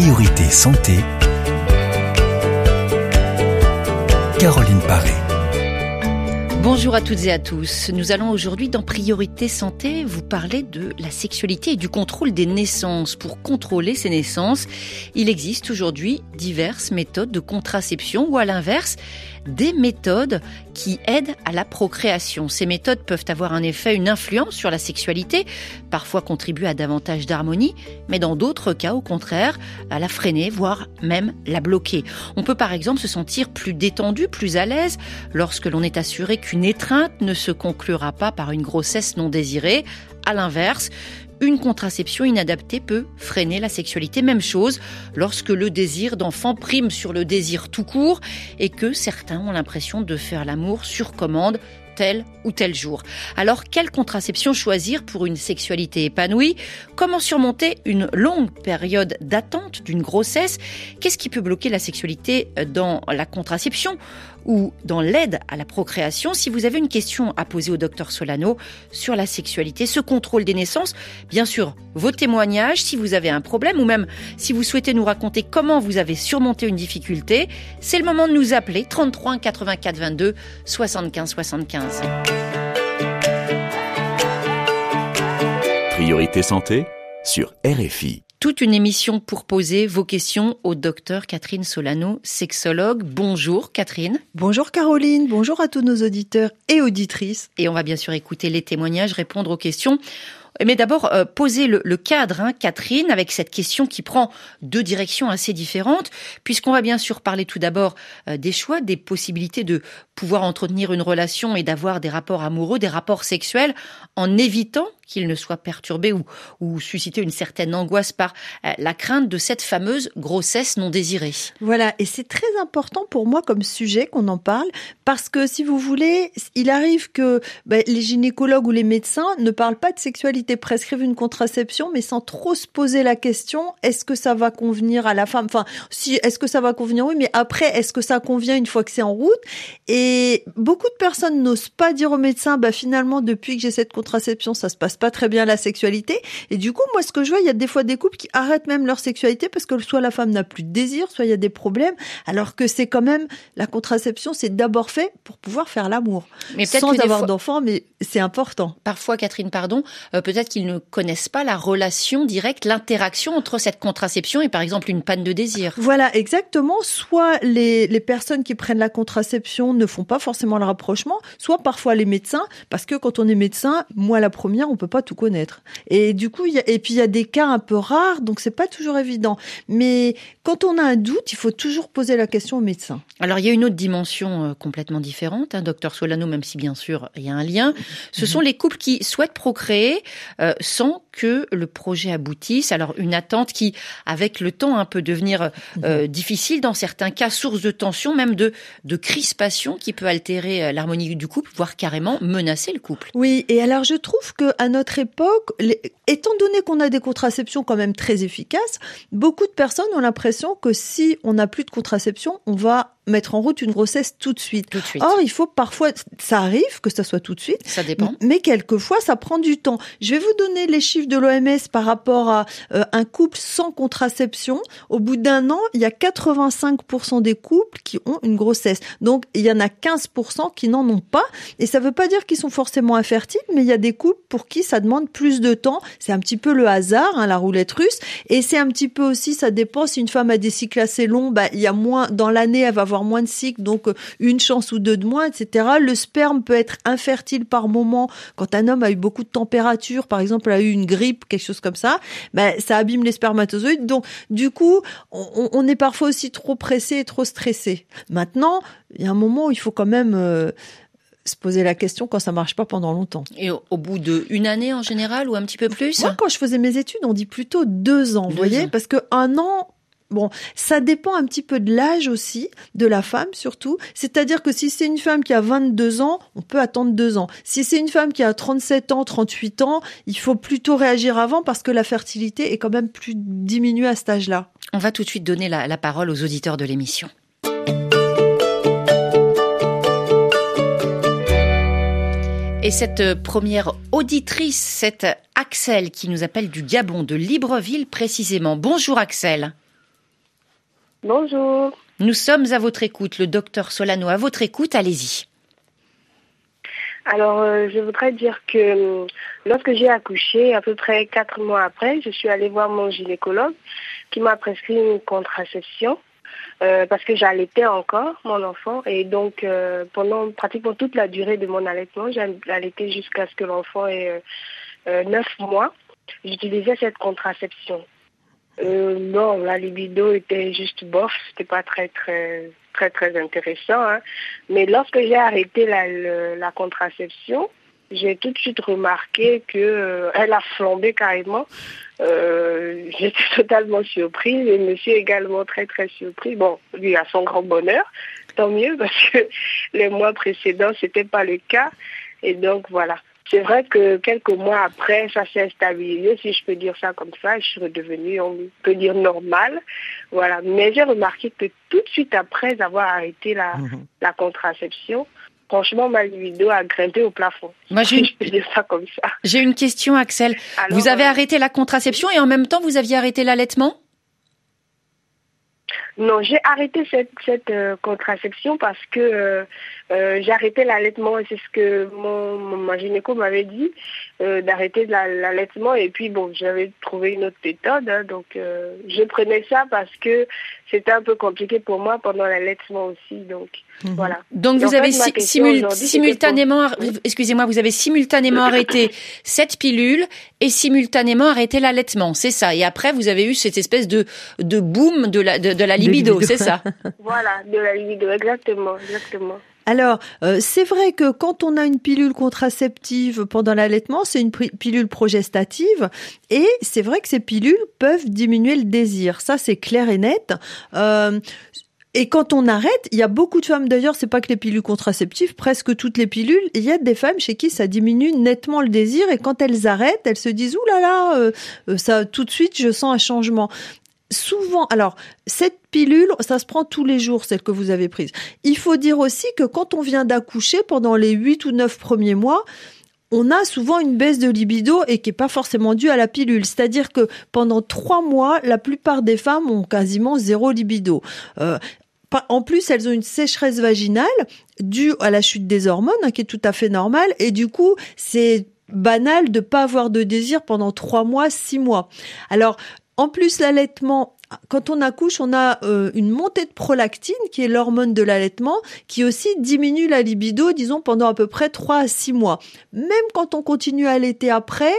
Priorité santé, Caroline Paré. Bonjour à toutes et à tous. Nous allons aujourd'hui dans Priorité Santé vous parler de la sexualité et du contrôle des naissances. Pour contrôler ces naissances, il existe aujourd'hui diverses méthodes de contraception ou à l'inverse, des méthodes qui aident à la procréation. Ces méthodes peuvent avoir un effet, une influence sur la sexualité, parfois contribuer à davantage d'harmonie, mais dans d'autres cas, au contraire, à la freiner, voire même la bloquer. On peut par exemple se sentir plus détendu, plus à l'aise lorsque l'on est assuré qu'une étreinte ne se conclura pas par une grossesse non désirée. À l'inverse, une contraception inadaptée peut freiner la sexualité. Même chose lorsque le désir d'enfant prime sur le désir tout court et que certains ont l'impression de faire l'amour sur commande tel ou tel jour. Alors, quelle contraception choisir pour une sexualité épanouie ? Comment surmonter une longue période d'attente d'une grossesse ? Qu'est-ce qui peut bloquer la sexualité dans la contraception ou dans l'aide à la procréation? Si vous avez une question à poser au Dr Solano sur la sexualité, ce contrôle des naissances, bien sûr, vos témoignages, si vous avez un problème ou même si vous souhaitez nous raconter comment vous avez surmonté une difficulté, c'est le moment de nous appeler 33 84 22 75 75. Priorité santé sur RFI. Toute une émission pour poser vos questions au docteur Catherine Solano, sexologue. Bonjour Catherine. Bonjour Caroline, bonjour à tous nos auditeurs et auditrices. Et on va bien sûr écouter les témoignages, répondre aux questions. Mais d'abord, poser le cadre, Catherine, avec cette question qui prend deux directions assez différentes, puisqu'on va bien sûr parler tout d'abord des choix, des possibilités de pouvoir entretenir une relation et d'avoir des rapports amoureux, des rapports sexuels, en évitant qu'ils ne soient perturbés ou susciter une certaine angoisse par la crainte de cette fameuse grossesse non désirée. Voilà, et c'est très important pour moi comme sujet qu'on en parle, parce que si vous voulez, il arrive que les gynécologues ou les médecins ne parlent pas de sexualité, prescrivent une contraception, mais sans trop se poser la question, est-ce que ça va convenir à la femme ? Enfin, si, est-ce que ça va convenir ? Oui, mais après, est-ce que ça convient une fois que c'est en route ? Et beaucoup de personnes n'osent pas dire au médecin, finalement, depuis que j'ai cette contraception, ça se passe pas très bien la sexualité. Et du coup, moi, ce que je vois, il y a des fois des couples qui arrêtent même leur sexualité parce que soit la femme n'a plus de désir, soit il y a des problèmes, alors que c'est quand même, la contraception, c'est d'abord fait pour pouvoir faire l'amour. Mais peut-être sans avoir d'enfant, mais c'est important. Parfois, Catherine, peut-être qu'ils ne connaissent pas la relation directe, l'interaction entre cette contraception et par exemple une panne de désir. Voilà, exactement. Soit les personnes qui prennent la contraception ne font pas forcément le rapprochement, soit parfois les médecins, parce que quand on est médecin, moi la première, on peut pas tout connaître. Et du coup, il y a des cas un peu rares, donc c'est pas toujours évident. Mais quand on a un doute, il faut toujours poser la question au médecin. Alors, il y a une autre dimension complètement différente, docteur Solano, même si bien sûr il y a un lien. Ce sont les couples qui souhaitent procréer sans que le projet aboutisse. Alors, une attente qui, avec le temps, peut devenir difficile dans certains cas, source de tension, même de crispation qui peut altérer l'harmonie du couple, voire carrément menacer le couple. Oui, et alors je trouve qu'à notre époque, étant donné qu'on a des contraceptions quand même très efficaces, beaucoup de personnes ont l'impression que si on n'a plus de contraception, on va mettre en route une grossesse tout de suite. Or, il faut parfois, ça arrive que ça soit tout de suite. Ça dépend. Mais quelquefois, ça prend du temps. Je vais vous donner les chiffres de l'OMS par rapport à un couple sans contraception. Au bout d'un an, il y a 85% des couples qui ont une grossesse. Donc, il y en a 15% qui n'en ont pas. Et ça veut pas dire qu'ils sont forcément infertiles, mais il y a des couples pour qui ça demande plus de temps. C'est un petit peu le hasard, la roulette russe. Et c'est un petit peu aussi, ça dépend. Si une femme a des cycles assez longs, il y a moins, dans l'année, elle va avoir moins de cycles, donc une chance ou deux de moins, etc. Le sperme peut être infertile par moment. Quand un homme a eu beaucoup de température, par exemple, a eu une grippe, quelque chose comme ça, ça abîme les spermatozoïdes. Donc, du coup, on est parfois aussi trop pressé et trop stressé. Maintenant, il y a un moment où il faut quand même se poser la question quand ça marche pas pendant longtemps. Et au bout d'une année en général ou un petit peu plus ? Moi, quand je faisais mes études, on dit plutôt 2 ans, vous voyez, parce que 1 an, bon, ça dépend un petit peu de l'âge aussi, de la femme surtout. C'est-à-dire que si c'est une femme qui a 22 ans, on peut attendre 2 ans. Si c'est une femme qui a 37 ans, 38 ans, il faut plutôt réagir avant parce que la fertilité est quand même plus diminuée à cet âge-là. On va tout de suite donner la parole aux auditeurs de l'émission. Et cette première auditrice, cette Axel qui nous appelle du Gabon, de Libreville précisément. Bonjour Axel. Bonjour. Nous sommes à votre écoute, le docteur Solano, à votre écoute, allez-y. Alors, je voudrais dire que lorsque j'ai accouché, à peu près 4 mois après, je suis allée voir mon gynécologue qui m'a prescrit une contraception parce que j'allaitais encore mon enfant. Et donc, pendant pratiquement toute la durée de mon allaitement, j'ai allaité jusqu'à ce que l'enfant ait 9 mois. J'utilisais cette contraception. Non, la libido était juste bof, c'était pas très intéressant. Hein. Mais lorsque j'ai arrêté la contraception, j'ai tout de suite remarqué que elle a flambé carrément. J'étais totalement surprise et monsieur également très surpris. Bon, lui à son grand bonheur, tant mieux parce que les mois précédents c'était pas le cas et donc voilà. C'est vrai que quelques mois après, ça s'est stabilisé, si je peux dire ça comme ça. Je suis redevenue, on peut dire, normale. Voilà. Mais j'ai remarqué que tout de suite après avoir arrêté la contraception, franchement, ma libido a grimpé au plafond. Moi, si je peux dire ça comme ça. J'ai une question, Axel. Alors, vous avez arrêté la contraception et en même temps, vous aviez arrêté l'allaitement ? Non, j'ai arrêté cette contraception parce que j'ai arrêté l'allaitement et c'est ce que ma gynéco m'avait dit, d'arrêter l'allaitement. Et puis bon, j'avais trouvé une autre méthode, hein, donc je prenais ça parce que c'était un peu compliqué pour moi pendant l'allaitement aussi, donc voilà. Donc vous avez simultanément, excusez-moi, vous avez simultanément arrêté cette pilule et simultanément arrêté l'allaitement, c'est ça. Et après vous avez eu cette espèce de boom de la libido, c'est ça. Voilà, de la libido, exactement. Alors, c'est vrai que quand on a une pilule contraceptive pendant l'allaitement, c'est une pilule progestative et c'est vrai que ces pilules peuvent diminuer le désir. Ça, c'est clair et net. Et quand on arrête, il y a beaucoup de femmes, d'ailleurs, c'est pas que les pilules contraceptives, presque toutes les pilules, il y a des femmes chez qui ça diminue nettement le désir et quand elles arrêtent, elles se disent « Ouh là là, ça tout de suite, je sens un changement ». Souvent, alors, cette pilule, ça se prend tous les jours, celle que vous avez prise. Il faut dire aussi que quand on vient d'accoucher, pendant les 8 ou 9 premiers mois, on a souvent une baisse de libido et qui est pas forcément due à la pilule. C'est-à-dire que pendant 3 mois, la plupart des femmes ont quasiment 0 libido. En plus, elles ont une sécheresse vaginale due à la chute des hormones, qui est tout à fait normale. Et du coup, c'est banal de pas avoir de désir pendant 3 mois, 6 mois. Alors, en plus, l'allaitement, quand on accouche, on a une montée de prolactine, qui est l'hormone de l'allaitement, qui aussi diminue la libido, disons, pendant à peu près 3 à 6 mois. Même quand on continue à allaiter après,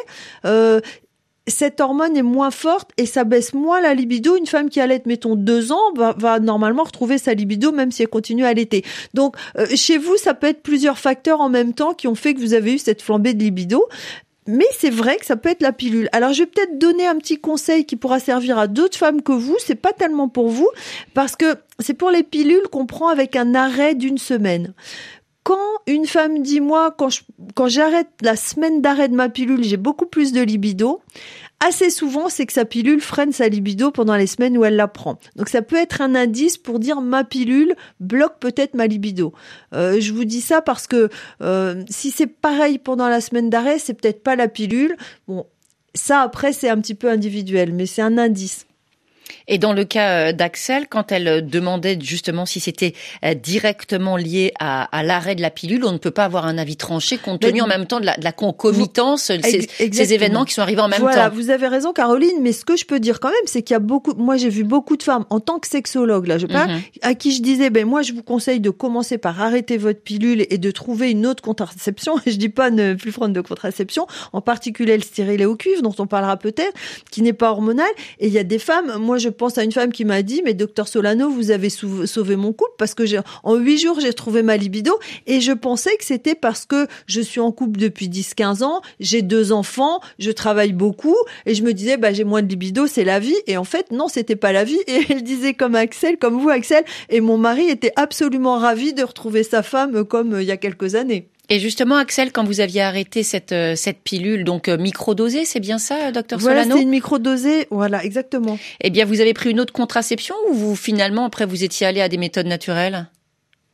cette hormone est moins forte et ça baisse moins la libido. Une femme qui allaite, mettons, 2 ans, va normalement retrouver sa libido même si elle continue à allaiter. Donc, chez vous, ça peut être plusieurs facteurs en même temps qui ont fait que vous avez eu cette flambée de libido. Mais c'est vrai que ça peut être la pilule. Alors, je vais peut-être donner un petit conseil qui pourra servir à d'autres femmes que vous. C'est pas tellement pour vous, parce que c'est pour les pilules qu'on prend avec un arrêt d'1 semaine. Quand une femme dit, moi, quand j'arrête la semaine d'arrêt de ma pilule, j'ai beaucoup plus de libido. Assez souvent, c'est que sa pilule freine sa libido pendant les semaines où elle la prend. Donc, ça peut être un indice pour dire ma pilule bloque peut-être ma libido. Je vous dis ça parce que si c'est pareil pendant la semaine d'arrêt, c'est peut-être pas la pilule. Bon, ça après, c'est un petit peu individuel, mais c'est un indice. Et dans le cas d'Axel, quand elle demandait justement si c'était directement lié à l'arrêt de la pilule, on ne peut pas avoir un avis tranché compte tenu en même temps de la concomitance, ces événements qui sont arrivés en même temps. Voilà, vous avez raison Caroline, mais ce que je peux dire quand même, c'est qu'il y a moi j'ai vu beaucoup de femmes en tant que sexologue, là je parle, à qui je disais, moi je vous conseille de commencer par arrêter votre pilule et de trouver une autre contraception. Je dis pas ne plus prendre de contraception, en particulier le stérilet au cuivre, dont on parlera peut-être, qui n'est pas hormonal. Et il y a des femmes, moi je pense à une femme qui m'a dit, mais docteur Solano, vous avez sauvé mon couple parce que en 8 jours, j'ai trouvé ma libido et je pensais que c'était parce que je suis en couple depuis 10-15 ans, j'ai 2 enfants, je travaille beaucoup et je me disais, j'ai moins de libido, c'est la vie. Et en fait, non, c'était pas la vie. Et elle disait comme vous, Axel, et mon mari était absolument ravi de retrouver sa femme comme il y a quelques années. Et justement, Axel, quand vous aviez arrêté cette pilule, donc microdosée, c'est bien ça, docteur Solano ? Voilà, c'est une microdosée, voilà, exactement. Eh bien, vous avez pris une autre contraception ou finalement, après, vous étiez allé à des méthodes naturelles ?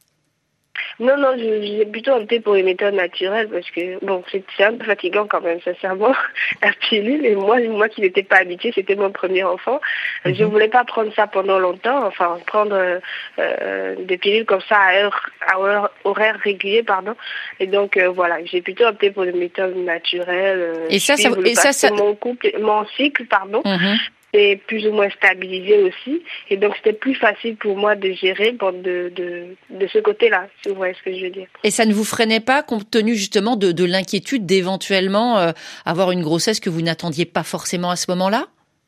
Non, j'ai plutôt opté pour les méthodes naturelles parce que, bon, c'est un peu fatigant quand même, sincèrement, la pilule. Et moi qui n'étais pas habituée, c'était mon premier enfant. Je voulais pas prendre ça pendant longtemps, enfin, prendre des pilules comme ça à horaire régulier, pardon. Et donc, voilà, j'ai plutôt opté pour les méthodes naturelles. Et ça, mon cycle, pardon. C'est plus ou moins stabilisé aussi. Et donc, c'était plus facile pour moi de gérer de ce côté-là, si vous voyez ce que je veux dire. Et ça ne vous freinait pas, compte tenu justement de l'inquiétude d'éventuellement avoir une grossesse que vous n'attendiez pas forcément à ce moment-là ?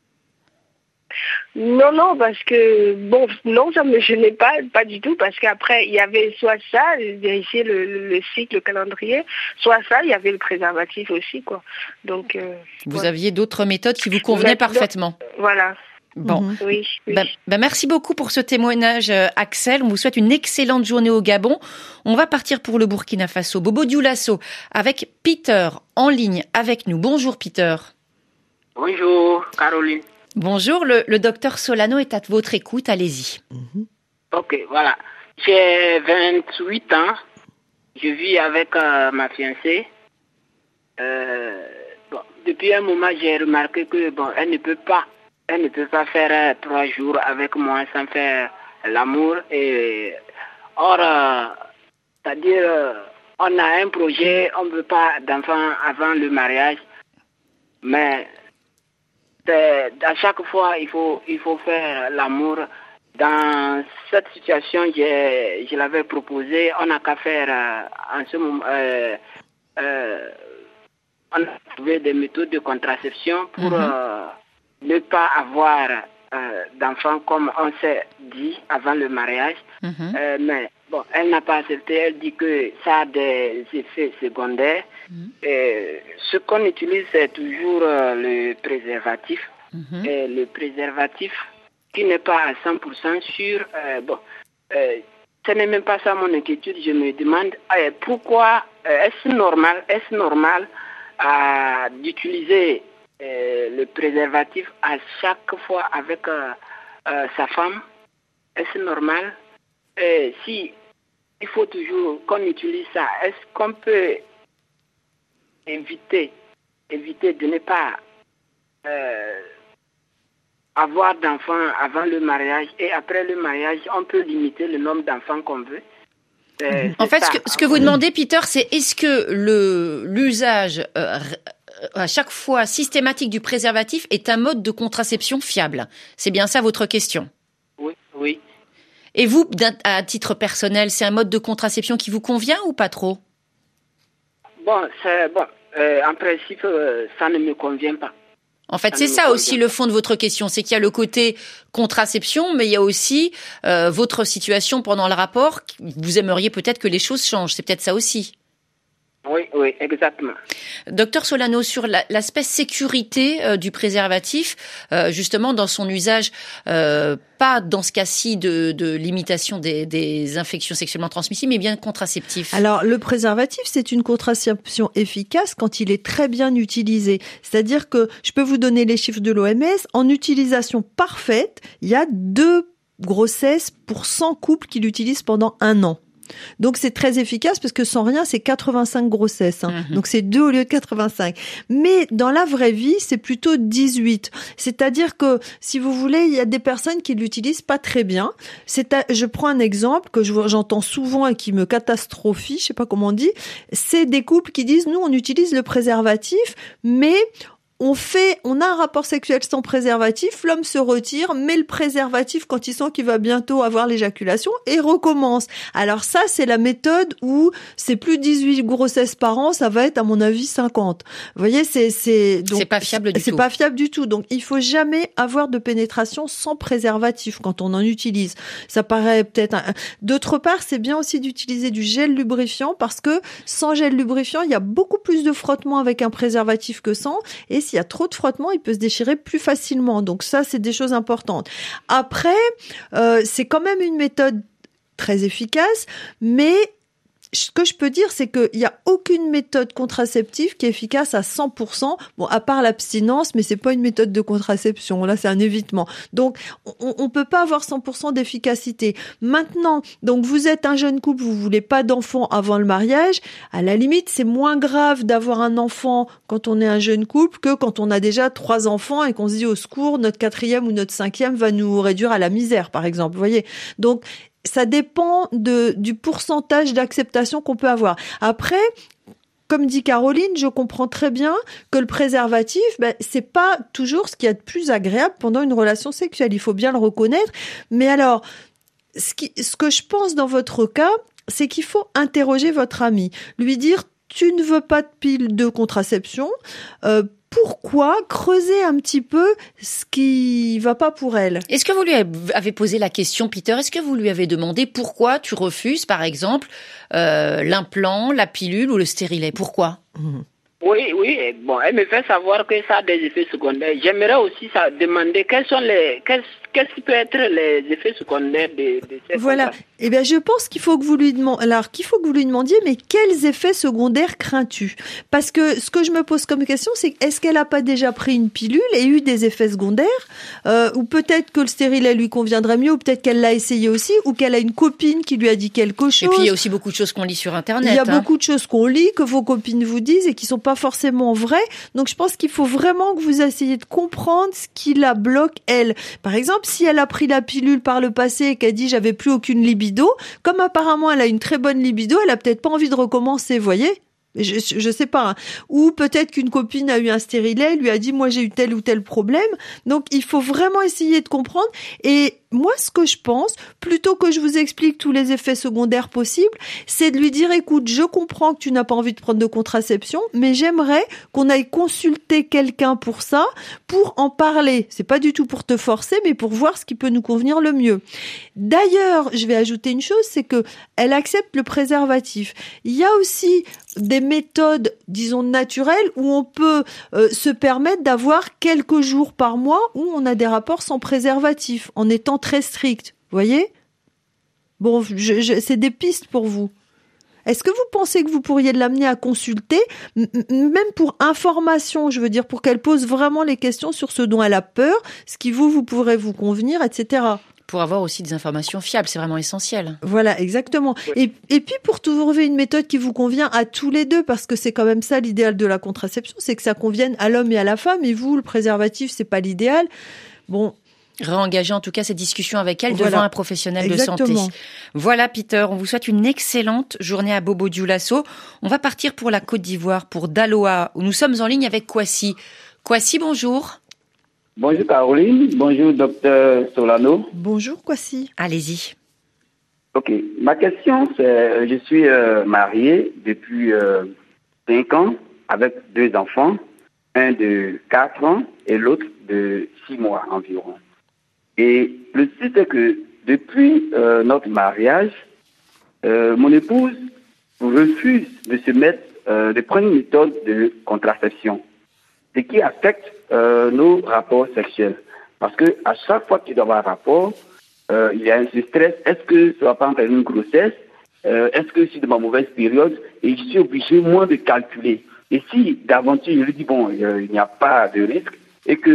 Non, parce que, bon, non, ça me gênait pas du tout, parce qu'après, il y avait soit ça, vérifier le cycle, le calendrier, soit ça, il y avait le préservatif aussi, quoi. Donc, vous aviez d'autres méthodes qui vous convenaient parfaitement. Voilà. Bon. Oui. Merci beaucoup pour ce témoignage, Axel. On vous souhaite une excellente journée au Gabon. On va partir pour le Burkina Faso. Bobo Dioulasso, avec Peter en ligne avec nous. Bonjour, Peter. Bonjour, Caroline. Bonjour, le docteur Solano est à votre écoute, allez-y. Ok, voilà. J'ai 28 ans. Je vis avec ma fiancée. Depuis un moment, j'ai remarqué que elle ne peut pas faire 3 jours avec moi sans faire l'amour. Or, c'est-à-dire, on a un projet, on ne veut pas d'enfants avant le mariage, mais à chaque fois, il faut faire l'amour. Dans cette situation, je l'avais proposé. On n'a qu'à faire en ce moment. On a trouvé des méthodes de contraception pour ne pas avoir d'enfants comme on s'est dit avant le mariage. Mais bon, elle n'a pas accepté. Elle dit que ça a des effets secondaires. Ce qu'on utilise, c'est toujours le préservatif. Et le préservatif qui n'est pas à 100% sûr. Ce n'est même pas ça mon inquiétude. Je me demande pourquoi est-ce normal d'utiliser le préservatif à chaque fois avec sa femme? Est-ce normal? Si il faut toujours qu'on utilise ça, est-ce qu'on peut éviter de ne pas avoir d'enfants avant le mariage, et après le mariage, on peut limiter le nombre d'enfants qu'on veut? En fait, ce que vous demandez, Peter, c'est est-ce que l'usage à chaque fois systématique du préservatif est un mode de contraception fiable? C'est bien ça votre question? Oui. Et vous, à titre personnel, c'est un mode de contraception qui vous convient ou pas trop? En principe, ça ne me convient pas. En fait, c'est ça aussi le fond de votre question, c'est qu'il y a le côté contraception, mais il y a aussi votre situation pendant le rapport. Vous aimeriez peut-être que les choses changent, c'est peut-être ça aussi. Oui, exactement. Docteur Solano, sur l'aspect sécurité du préservatif, justement dans son usage, pas dans ce cas-ci de limitation des infections sexuellement transmissibles, mais bien contraceptif. Alors, le préservatif, c'est une contraception efficace quand il est très bien utilisé. C'est-à-dire que, je peux vous donner les chiffres de l'OMS, en utilisation parfaite, il y a 2 grossesses pour 100 couples qui l'utilisent pendant 1 an. Donc c'est très efficace parce que sans rien, c'est 85 grossesses. Donc c'est 2 au lieu de 85. Mais dans la vraie vie, c'est plutôt 18. C'est-à-dire que, si vous voulez, il y a des personnes qui l'utilisent pas très bien. Je prends un exemple que j'entends souvent et qui me catastrophie, je sais pas comment on dit. C'est des couples qui disent, nous, on utilise le préservatif, mais on a un rapport sexuel sans préservatif, l'homme se retire, met le préservatif quand il sent qu'il va bientôt avoir l'éjaculation et recommence. Alors ça, c'est la méthode où c'est plus 18 grossesses par an, ça va être à mon avis 50. Vous voyez, donc c'est pas fiable du tout. C'est pas fiable du tout. Donc il faut jamais avoir de pénétration sans préservatif quand on en utilise. Ça paraît peut-être D'autre part, c'est bien aussi d'utiliser du gel lubrifiant parce que sans gel lubrifiant, il y a beaucoup plus de frottement avec un préservatif que sans, et s'il y a trop de frottement, il peut se déchirer plus facilement. Donc ça, c'est des choses importantes. Après, c'est quand même une méthode très efficace, mais ce que je peux dire, c'est qu'il n'y a aucune méthode contraceptive qui est efficace à 100%. Bon, à part l'abstinence, mais c'est pas une méthode de contraception. Là, c'est un évitement. Donc, on peut pas avoir 100% d'efficacité. Maintenant, donc vous êtes un jeune couple, vous voulez pas d'enfant avant le mariage. À la limite, c'est moins grave d'avoir un enfant quand on est un jeune couple que quand on a déjà 3 enfants et qu'on se dit au secours, notre 4e ou notre 5e va nous réduire à la misère, par exemple. Vous voyez. Donc, ça dépend du pourcentage d'acceptation qu'on peut avoir. Après, comme dit Caroline, je comprends très bien que le préservatif, c'est pas toujours ce qu'il y a de plus agréable pendant une relation sexuelle. Il faut bien le reconnaître. Mais alors, ce que je pense dans votre cas, c'est qu'il faut interroger votre ami, lui dire tu ne veux pas de pile de contraception. Pourquoi creuser un petit peu ce qui va pas pour elle? Est-ce que vous lui avez posé la question, Peter? Est-ce que vous lui avez demandé pourquoi tu refuses, par exemple, l'implant, la pilule ou le stérilet? Pourquoi? Oui. Bon, elle me fait savoir que ça a des effets secondaires. J'aimerais aussi demander qu'est-ce qui peut être les effets secondaires de ces Voilà. Eh bien, je pense qu'il faut que vous lui demandiez, mais quels effets secondaires crains-tu? Parce que ce que je me pose comme question, c'est est-ce qu'elle a pas déjà pris une pilule et eu des effets secondaires? Ou peut-être que le stérilet lui conviendrait mieux, ou peut-être qu'elle l'a essayé aussi, ou qu'elle a une copine qui lui a dit quelque chose. Et puis, il y a aussi beaucoup de choses qu'on lit sur Internet. Il y a beaucoup de choses qu'on lit, que vos copines vous disent et qui sont pas forcément vraies. Donc, je pense qu'il faut vraiment que vous essayiez de comprendre ce qui la bloque, elle. Par exemple, si elle a pris la pilule par le passé et qu'elle dit j'avais plus aucune libido, comme apparemment elle a une très bonne libido, elle a peut-être pas envie de recommencer, voyez? Je sais pas. Hein. Ou peut-être qu'une copine a eu un stérilet, lui a dit moi j'ai eu tel ou tel problème. Donc il faut vraiment essayer de comprendre. Et moi ce que je pense, plutôt que je vous explique tous les effets secondaires possibles, c'est de lui dire écoute, je comprends que tu n'as pas envie de prendre de contraception, mais j'aimerais qu'on aille consulter quelqu'un pour ça, pour en parler. C'est pas du tout pour te forcer, mais pour voir ce qui peut nous convenir le mieux. D'ailleurs, je vais ajouter une chose, c'est que elle accepte le préservatif. Il y a aussi des méthodes, disons, naturelles où on peut se permettre d'avoir quelques jours par mois où on a des rapports sans préservatif, en étant très strict. Vous voyez? Bon, c'est des pistes pour vous. Est-ce que vous pensez que vous pourriez l'amener à consulter, même pour information, je veux dire, pour qu'elle pose vraiment les questions sur ce dont elle a peur, ce qui vous pourrait vous convenir, etc. Pour avoir aussi des informations fiables, c'est vraiment essentiel. Voilà, exactement. Et puis pour trouver une méthode qui vous convient à tous les deux, parce que c'est quand même ça l'idéal de la contraception, c'est que ça convienne à l'homme et à la femme, et vous, le préservatif, c'est pas l'idéal. Bon. Réengager en tout cas cette discussion avec elle devant un professionnel de santé. Voilà Peter, on vous souhaite une excellente journée à Bobo Dioulasso. On va partir pour la Côte d'Ivoire, pour Daloa, où nous sommes en ligne avec Kwasi. Kwasi, bonjour. Bonjour Caroline, bonjour Dr Solano. Bonjour Kwasi. Allez-y. Ok, ma question c'est, je suis marié depuis 5 ans avec 2 enfants, un de 4 ans et l'autre de 6 mois environ. Et le truc c'est que depuis notre mariage, mon épouse refuse de de prendre une méthode de contraception, ce qui affecte nos rapports sexuels. Parce que à chaque fois qu'il doit avoir un rapport, il y a un stress. Est-ce que ça va pas entraîner une grossesse? Est-ce que c'est de ma mauvaise période? Et je suis obligé, moi, de calculer. Et si, d'aventure, je lui dis, bon, il n'y a pas de risque, et que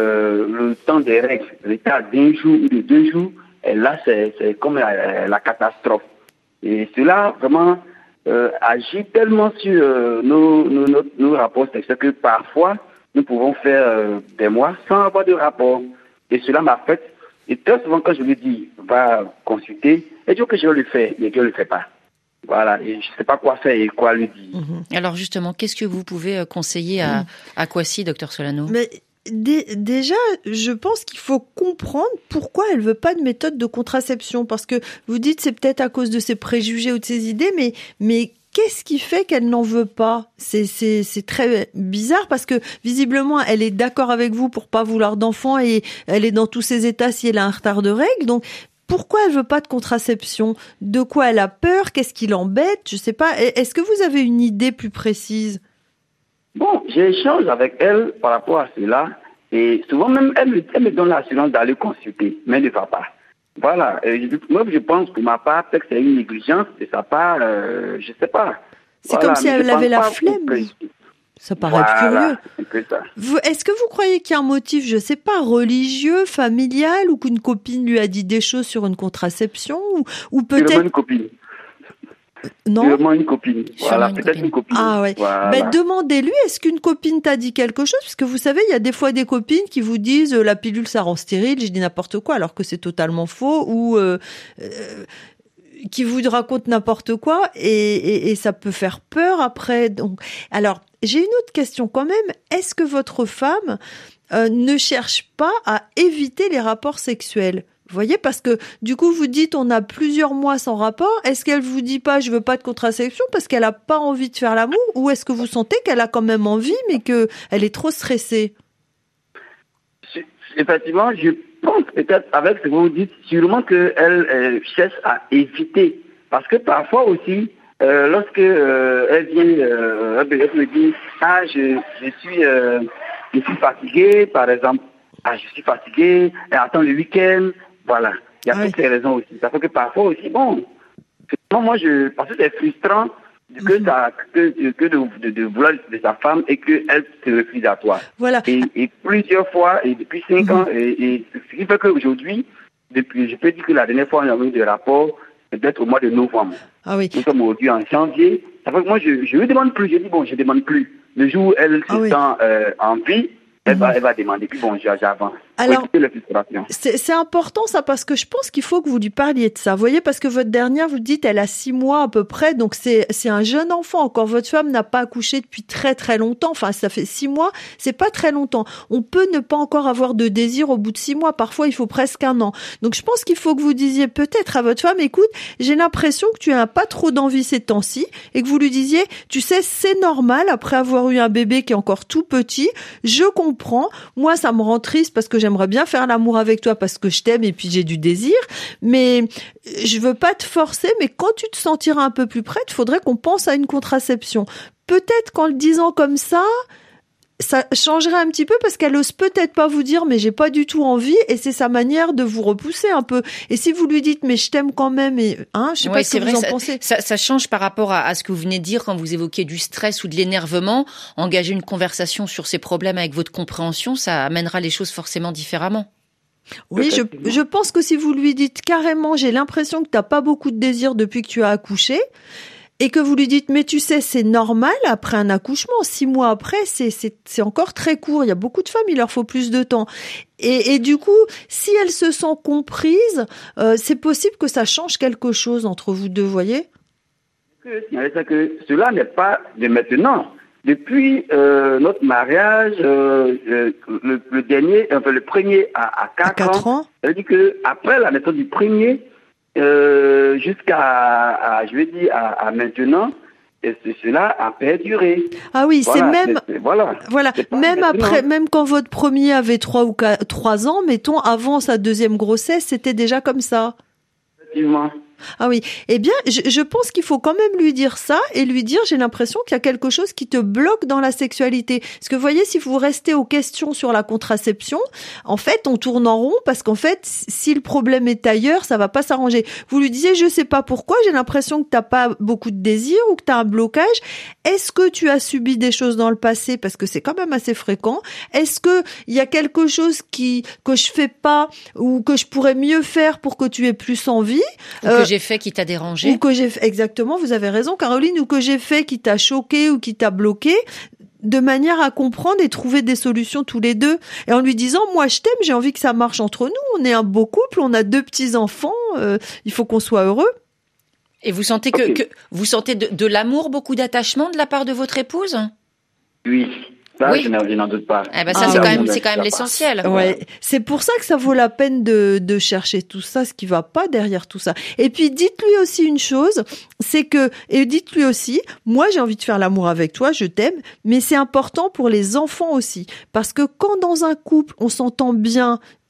le temps des règles, l'état d'1 jour ou de 2 jours, et là, c'est comme la catastrophe. Et cela, vraiment, agit tellement sur nos rapports sexuels que parfois, nous pouvons faire des mois sans avoir de rapport. Et cela m'affecte. Et très souvent, quand je lui dis, va consulter, elle dit que je vais le faire, mais je ne le fais pas. Voilà, et je ne sais pas quoi faire et quoi lui dire. Alors justement, qu'est-ce que vous pouvez conseiller à Kwasi, Dr Solano? Mais déjà, je pense qu'il faut comprendre pourquoi elle veut pas de méthode de contraception. Parce que vous dites c'est peut-être à cause de ses préjugés ou de ses idées, mais qu'est-ce qui fait qu'elle n'en veut pas? C'est très bizarre parce que visiblement elle est d'accord avec vous pour pas vouloir d'enfants et elle est dans tous ses états si elle a un retard de règles. Donc pourquoi elle veut pas de contraception? De quoi elle a peur? Qu'est-ce qui l'embête? Je sais pas. Est-ce que vous avez une idée plus précise? Bon, j'échange avec elle par rapport à cela et souvent même elle me donne l'assurance d'aller consulter, mais elle ne va pas. Voilà. Moi, je pense pour ma part, peut-être que c'est une négligence de sa part, je sais pas. C'est comme si elle avait la flemme. Ça paraît curieux. Est-ce que vous croyez qu'il y a un motif, je sais pas, religieux, familial, ou qu'une copine lui a dit des choses sur une contraception, ou peut-être... Sûrement une copine. Non. Sûrement une copine. Voilà, peut-être une copine. Ah ouais. Voilà. Demandez-lui, est-ce qu'une copine t'a dit quelque chose? Parce que vous savez, il y a des fois des copines qui vous disent la pilule ça rend stérile, je dis n'importe quoi, alors que c'est totalement faux, ou qui vous racontent n'importe quoi, et ça peut faire peur après. Donc, alors, j'ai une autre question quand même. Est-ce que votre femme ne cherche pas à éviter les rapports sexuels? Vous voyez, parce que du coup, vous dites on a plusieurs mois sans rapport. Est-ce qu'elle vous dit pas je veux pas de contraception parce qu'elle a pas envie de faire l'amour, ou est-ce que vous sentez qu'elle a quand même envie mais que elle est trop stressée? Effectivement, je pense peut-être avec ce que vous dites, sûrement qu'elle cherche à éviter, parce que parfois aussi, lorsque elle vient, elle me dit je suis fatiguée, par exemple. Je suis fatiguée, elle attend le week-end. Voilà, il y a toutes ces raisons aussi. Ça fait que parfois aussi, moi parce que c'est frustrant que de vouloir de sa femme et qu'elle se refuse à toi. Voilà. Et plusieurs fois, et depuis 5 ans, et ce qui fait qu'aujourd'hui, je peux dire que la dernière fois, on a eu des rapports, peut-être au mois de novembre. Ah oui. Nous sommes aujourd'hui en janvier. Ça fait que moi, je ne demande plus. Je dis, je ne demande plus. Le jour où elle se sent en vie, elle va demander, puis j'avance. Alors, c'est important ça, parce que je pense qu'il faut que vous lui parliez de ça. Vous voyez, parce que votre dernière, vous dites, elle a 6 mois à peu près, donc c'est un jeune enfant. Encore, votre femme n'a pas accouché depuis très très longtemps. Enfin, ça fait 6 mois, c'est pas très longtemps. On peut ne pas encore avoir de désir au bout de 6 mois. Parfois, il faut presque 1 an. Donc, je pense qu'il faut que vous disiez peut-être à votre femme, écoute, j'ai l'impression que tu n'as pas trop d'envie ces temps-ci, et que vous lui disiez, tu sais, c'est normal après avoir eu un bébé qui est encore tout petit. Je comprends. Moi, ça me rend triste parce que j'aimerais bien faire l'amour avec toi parce que je t'aime et puis j'ai du désir, mais je veux pas te forcer, mais quand tu te sentiras un peu plus prête, il faudrait qu'on pense à une contraception. Peut-être qu'en le disant comme ça changerait un petit peu, parce qu'elle ose peut-être pas vous dire mais j'ai pas du tout envie, et c'est sa manière de vous repousser un peu. Et si vous lui dites mais je t'aime quand même, et je sais pas ce que vous en pensez. Ça change par rapport à ce que vous venez de dire quand vous évoquez du stress ou de l'énervement. Engager une conversation sur ces problèmes avec votre compréhension, ça amènera les choses forcément différemment. Oui, je pense que si vous lui dites carrément j'ai l'impression que t'as pas beaucoup de désir depuis que tu as accouché, et que vous lui dites, mais tu sais, c'est normal après un accouchement, 6 mois après, c'est encore très court. Il y a beaucoup de femmes, il leur faut plus de temps. Et du coup, si elles se sentent comprises, c'est possible que ça change quelque chose entre vous deux, voyez? C'est que cela n'est pas de maintenant. Depuis notre mariage, le dernier, le premier à 4 ans, ça veut dire que après la naissance du premier, jusqu'à je vais dire à maintenant, et cela a perduré. Ah oui, voilà, c'est même voilà. Même après, même quand votre premier avait 3 ans, mettons, avant sa deuxième grossesse, c'était déjà comme ça. Effectivement. Ah oui. Eh bien, je pense qu'il faut quand même lui dire ça, et lui dire, j'ai l'impression qu'il y a quelque chose qui te bloque dans la sexualité. Parce que vous voyez, si vous restez aux questions sur la contraception, en fait, on tourne en rond, parce qu'en fait, si le problème est ailleurs, ça va pas s'arranger. Vous lui disiez, je sais pas pourquoi, j'ai l'impression que t'as pas beaucoup de désir ou que t'as un blocage. Est-ce que tu as subi des choses dans le passé? Parce que c'est quand même assez fréquent. Est-ce que il y a quelque chose que je fais pas, ou que je pourrais mieux faire pour que tu aies plus envie? J'ai fait qui t'a dérangé. Ou que j'ai fait, exactement, vous avez raison Caroline, ou que j'ai fait qui t'a choqué ou qui t'a bloqué, de manière à comprendre et trouver des solutions tous les deux. Et en lui disant, moi je t'aime, j'ai envie que ça marche entre nous, on est un beau couple, on a 2 petits-enfants, il faut qu'on soit heureux. Et vous sentez que vous sentez de l'amour, beaucoup d'attachement de la part de votre épouse? Oui. Ça, oui. Je n'en doute pas. Eh ben ça, c'est quand même l'essentiel. Ouais. C'est pour ça que ça vaut la peine de chercher tout ça, ce qui va pas derrière tout ça. Et puis, dites-lui aussi une chose, c'est que, et dites-lui aussi, moi, j'ai envie de faire l'amour avec toi, je t'aime, mais c'est important pour les enfants aussi. Parce que quand dans un couple, on s'entend bien,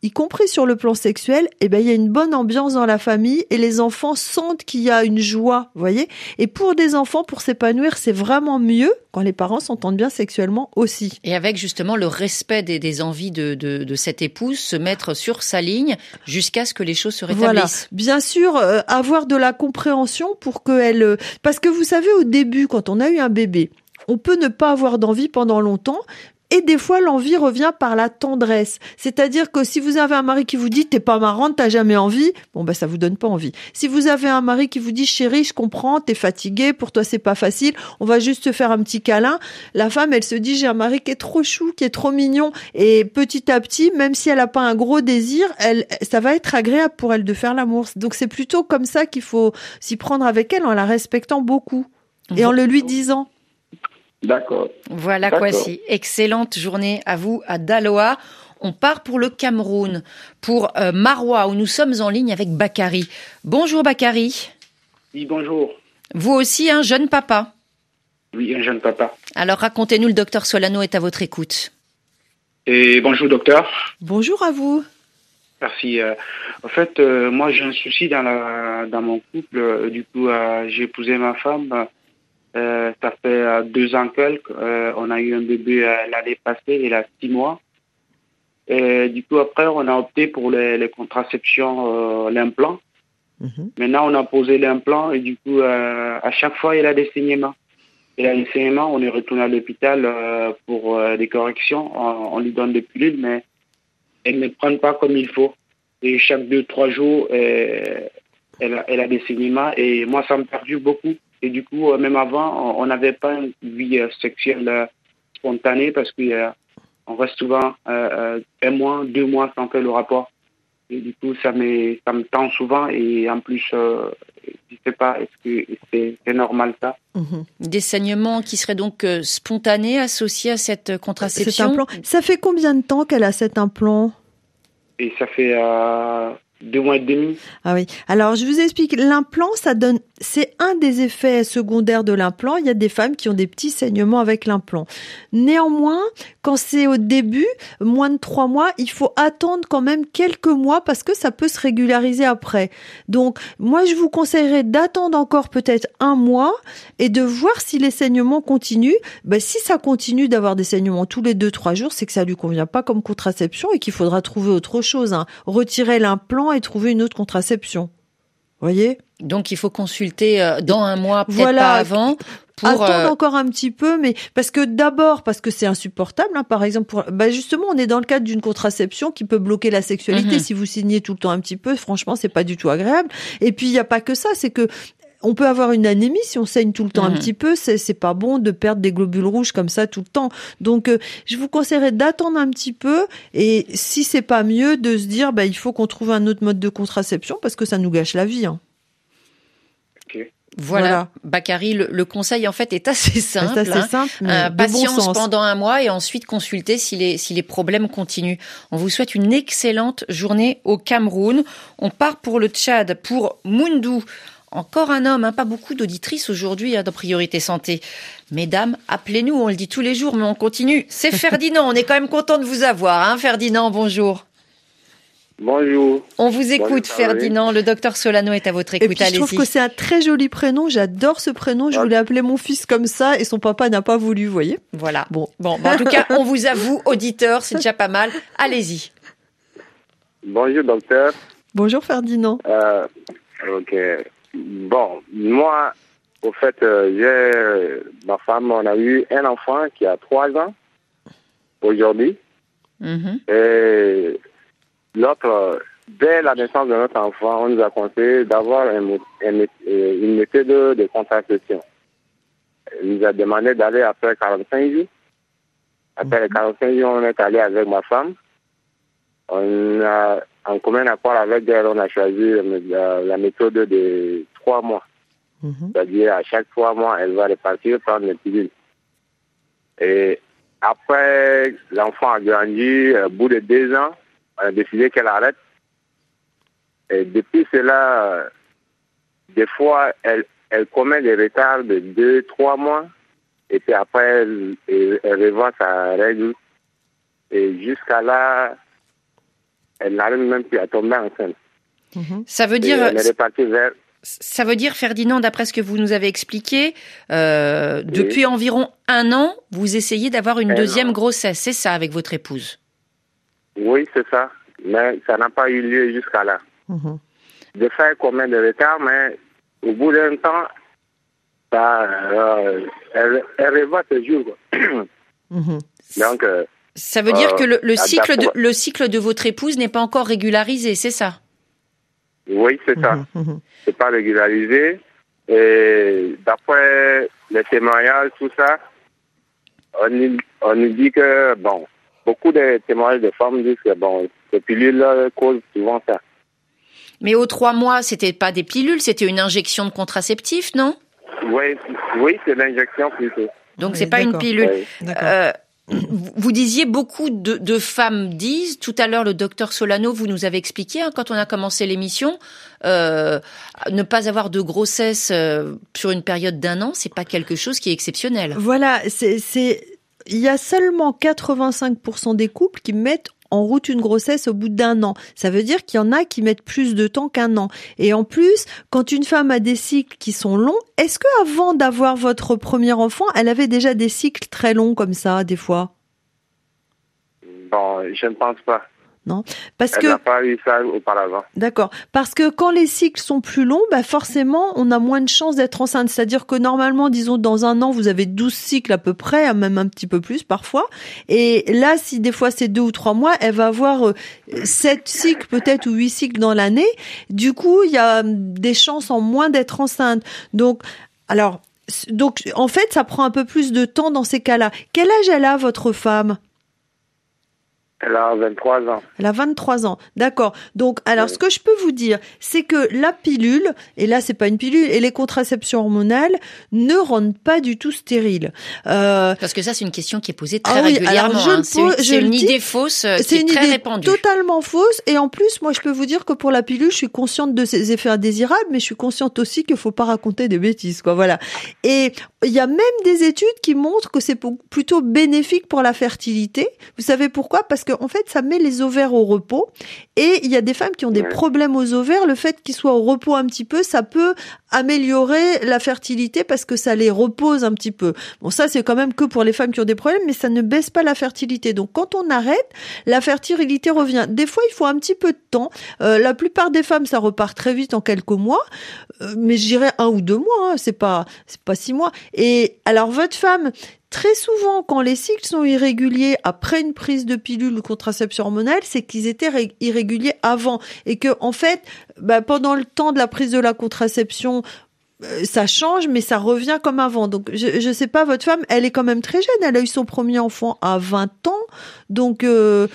y compris sur le plan sexuel, il y a une bonne ambiance dans la famille et les enfants sentent qu'il y a une joie, vous voyez. Et pour des enfants, pour s'épanouir, c'est vraiment mieux quand les parents s'entendent bien sexuellement aussi. Et avec justement le respect des envies de cette épouse, se mettre sur sa ligne jusqu'à ce que les choses se rétablissent. Voilà. Bien sûr, avoir de la compréhension pour qu'elle... Parce que vous savez, au début, quand on a eu un bébé, on peut ne pas avoir d'envie pendant longtemps. Et des fois, l'envie revient par la tendresse. C'est-à-dire que si vous avez un mari qui vous dit « t'es pas marrante, t'as jamais envie », ça vous donne pas envie. Si vous avez un mari qui vous dit « chérie, je comprends, t'es fatiguée, pour toi c'est pas facile, on va juste te faire un petit câlin », la femme, elle se dit « j'ai un mari qui est trop chou, qui est trop mignon ». Et petit à petit, même si elle a pas un gros désir, ça va être agréable pour elle de faire l'amour. Donc c'est plutôt comme ça qu'il faut s'y prendre avec elle, en la respectant beaucoup et en le lui disant. D'accord. Voilà, Kwasi. Excellente journée à vous à Daloa. On part pour le Cameroun, pour Maroua, où nous sommes en ligne avec Bakary. Bonjour Bakary. Oui, bonjour. Vous aussi, un jeune papa. Oui, un jeune papa. Alors racontez-nous, le docteur Solano est à votre écoute. Et bonjour docteur. Bonjour à vous. Merci. En fait, moi j'ai un souci dans mon couple. Du coup, j'ai épousé ma femme. Ça fait 2 ans quelques. On a eu un bébé l'année passée, il a 6 mois. Et du coup, après, on a opté pour les contraceptions, l'implant. Maintenant, on a posé l'implant et du coup, à chaque fois, il a des saignements. On est retourné à l'hôpital pour des corrections. On lui donne des pilules, mais elles ne prennent pas comme il faut. Et chaque 2-3 jours, elle a des saignements et moi, ça me perturbe beaucoup. Et du coup, même avant, on n'avait pas une vie sexuelle spontanée parce qu'on reste souvent 1 mois, 2 mois sans faire le rapport. Et du coup, ça me tend souvent et en plus, je sais pas, est-ce que c'est normal ça? Des saignements qui seraient donc spontanés associés à cette contraception? Cet implant. Ça fait combien de temps qu'elle a cet implant? Et ça fait 2 mois et demi. Ah oui. Alors, je vous explique. L'implant, c'est un des effets secondaires de l'implant. Il y a des femmes qui ont des petits saignements avec l'implant. Néanmoins, quand c'est au début, moins de 3 mois, il faut attendre quand même quelques mois parce que ça peut se régulariser après. Donc, moi, je vous conseillerais d'attendre encore peut-être 1 mois et de voir si les saignements continuent. Si ça continue d'avoir des saignements tous les 2-3 jours, c'est que ça lui convient pas comme contraception et qu'il faudra trouver autre chose. Retirer l'implant et trouver une autre contraception. Voyez ? Donc il faut consulter dans 1 mois, peut-être pas avant. Attendre encore un petit peu, mais parce que c'est insupportable. Par exemple, justement, on est dans le cadre d'une contraception qui peut bloquer la sexualité. Si vous signez tout le temps un petit peu, franchement, c'est pas du tout agréable. Et puis il y a pas que ça, c'est que on peut avoir une anémie si on saigne tout le temps un petit peu. C'est pas bon de perdre des globules rouges comme ça tout le temps. Donc, je vous conseillerais d'attendre un petit peu et si c'est pas mieux, de se dire, il faut qu'on trouve un autre mode de contraception parce que ça nous gâche la vie. Okay. Voilà. Bakary, le conseil en fait est assez simple. C'est assez simple, mais patience bon sens. pendant 1 mois et ensuite consulter si les problèmes continuent. On vous souhaite une excellente journée au Cameroun. On part pour le Tchad, pour Moundou. Encore un homme, pas beaucoup d'auditrices aujourd'hui dans Priorité Santé. Mesdames, appelez-nous, on le dit tous les jours, mais on continue. C'est Ferdinand, on est quand même content de vous avoir. Ferdinand, bonjour. Bonjour. On vous écoute, Ferdinand. Le docteur Solano est à votre écoute. Et puis, je trouve que c'est un très joli prénom. J'adore ce prénom. Je voulais appeler mon fils comme ça et son papa n'a pas voulu, vous voyez. Voilà. Bon, en tout cas, on vous avoue, auditeur, c'est déjà pas mal. Allez-y. Bonjour, docteur. Bonjour, Ferdinand. Ok. Bon, moi, au fait, ma femme, on a eu un enfant qui a 3 ans aujourd'hui. Et l'autre, dès la naissance de notre enfant, on nous a conseillé d'avoir une méthode de contraception. Il nous a demandé d'aller après 45 jours. Après les 45 jours, on est allé avec ma femme. En commun accord avec elle, on a choisi la méthode de 3 mois. C'est-à-dire, à chaque 3 mois, elle va repartir prendre les pilules. Et après, l'enfant a grandi, au bout de 2 ans, on a décidé qu'elle arrête. Et depuis cela, des fois, elle commet des retards de 2-3 mois. Et puis après, elle revoit sa règle. Et jusqu'à là, elle n'arrive même plus à tomber enceinte. Ça veut dire... Elle est repartie vers... Ça veut dire, Ferdinand, d'après ce que vous nous avez expliqué, depuis environ 1 an, vous essayez d'avoir une deuxième grossesse, c'est ça, avec votre épouse? Oui, c'est ça. Mais ça n'a pas eu lieu jusqu'à là. De faire combien de retard, mais au bout d'un temps, elle revoit ce jour. Donc, ça veut dire que le cycle de votre épouse n'est pas encore régularisé, c'est ça? Oui, c'est ça. C'est pas régularisé. Et d'après les témoignages, tout ça, on nous dit que, bon, beaucoup de témoignages de femmes disent que, bon, ces pilules causent souvent ça. Mais aux 3 mois, c'était pas des pilules, c'était une injection de contraceptif, non? Oui, c'est l'injection plutôt. Donc c'est pas une pilule. Oui. Vous disiez beaucoup de femmes disent, tout à l'heure le docteur Solano, vous nous avez expliqué quand on a commencé l'émission, ne pas avoir de grossesse sur une période d'1 an, c'est pas quelque chose qui est exceptionnel. Voilà, il y a seulement 85% des couples qui mettent en route une grossesse au bout d'1 an. Ça veut dire qu'il y en a qui mettent plus de temps qu'1 an. Et en plus, quand une femme a des cycles qui sont longs, est-ce que avant d'avoir votre premier enfant, elle avait déjà des cycles très longs comme ça, des fois? Bon, je ne pense pas. Non, parce Elle n'a pas eu ça auparavant. D'accord. Parce que quand les cycles sont plus longs, forcément, on a moins de chances d'être enceinte. C'est-à-dire que normalement, disons, dans 1 an, vous avez 12 cycles à peu près, même un petit peu plus parfois. Et là, si des fois c'est 2 ou 3 mois, elle va avoir 7 cycles peut-être ou 8 cycles dans l'année. Du coup, il y a des chances en moins d'être enceinte. Donc, en fait, ça prend un peu plus de temps dans ces cas-là. Quel âge elle a, votre femme ? Elle a 23 ans. Elle a 23 ans, d'accord. Donc, alors, ce que je peux vous dire, c'est que la pilule, et là, c'est pas une pilule, et les contraceptions hormonales ne rendent pas du tout stériles. Parce que ça, c'est une question qui est posée très régulièrement. C'est une idée fausse qui est très répandue. Totalement fausse. Et en plus, moi, je peux vous dire que pour la pilule, je suis consciente de ses effets indésirables, mais je suis consciente aussi qu'il faut pas raconter des bêtises, quoi. Voilà. Et il y a même des études qui montrent que c'est plutôt bénéfique pour la fertilité. Vous savez pourquoi? Parce que en fait, ça met les ovaires au repos. Et il y a des femmes qui ont des problèmes aux ovaires. Le fait qu'ils soient au repos un petit peu, ça peut améliorer la fertilité parce que ça les repose un petit peu. Bon, ça, c'est quand même que pour les femmes qui ont des problèmes, mais ça ne baisse pas la fertilité. Donc, quand on arrête, la fertilité revient. Des fois, il faut un petit peu de temps. La plupart des femmes, ça repart très vite en quelques mois. Mais je dirais 1 ou 2 mois. Hein. C'est pas 6 mois. Et alors, votre femme, très souvent, quand les cycles sont irréguliers après une prise de pilule ou contraception hormonale, c'est qu'ils étaient irréguliers avant. Et que, en fait, pendant le temps de la prise de la contraception, ça change, mais ça revient comme avant. Donc, je sais pas, votre femme, elle est quand même très jeune. Elle a eu son premier enfant à 20 ans. Donc,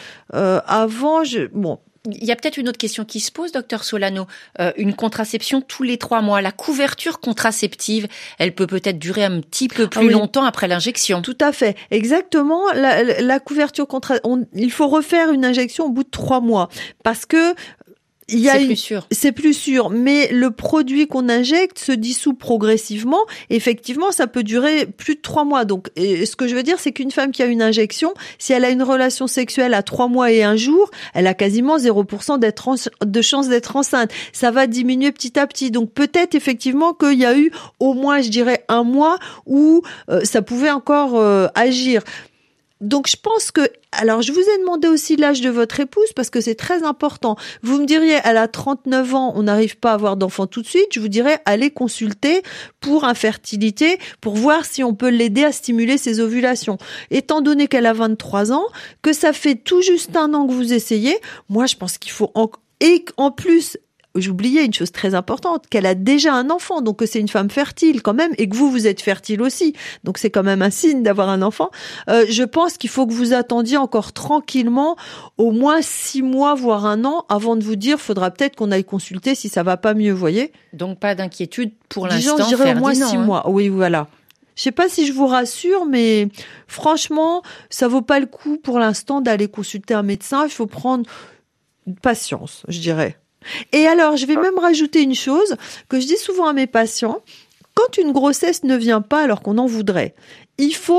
avant, bon. Il y a peut-être une autre question qui se pose, docteur Solano. Une contraception tous les 3 mois. La couverture contraceptive, elle peut peut-être durer un petit peu plus longtemps après l'injection. Tout à fait. Exactement. La couverture il faut refaire une injection au bout de 3 mois. Parce que plus sûr. C'est plus sûr, mais le produit qu'on injecte se dissout progressivement. Effectivement, ça peut durer plus de 3 mois. Donc, ce que je veux dire, c'est qu'une femme qui a une injection, si elle a une relation sexuelle à 3 mois et 1 jour, elle a quasiment 0% de chance d'être enceinte. Ça va diminuer petit à petit. Donc, peut-être effectivement qu'il y a eu au moins, je dirais, 1 mois où ça pouvait encore agir. Donc, je pense que, alors, je vous ai demandé aussi l'âge de votre épouse parce que c'est très important. Vous me diriez, elle a 39 ans, on n'arrive pas à avoir d'enfant tout de suite. Je vous dirais, allez consulter pour infertilité, pour voir si on peut l'aider à stimuler ses ovulations. Étant donné qu'elle a 23 ans, que ça fait tout juste 1 an que vous essayez, moi, je pense qu'il faut et en plus, j'oubliais une chose très importante, qu'elle a déjà un enfant, donc que c'est une femme fertile quand même, et que vous êtes fertile aussi. Donc c'est quand même un signe d'avoir un enfant. Je pense qu'il faut que vous attendiez encore tranquillement au moins 6 mois, voire 1 an, avant de vous dire, faudra peut-être qu'on aille consulter si ça va pas mieux, vous voyez. Donc pas d'inquiétude pour l'instant, je dirais au moins 6 mois. Oui, voilà. Je sais pas si je vous rassure, mais franchement, ça vaut pas le coup pour l'instant d'aller consulter un médecin. Il faut prendre patience, je dirais. Et alors, je vais même rajouter une chose que je dis souvent à mes patients. Quand une grossesse ne vient pas alors qu'on en voudrait, il faut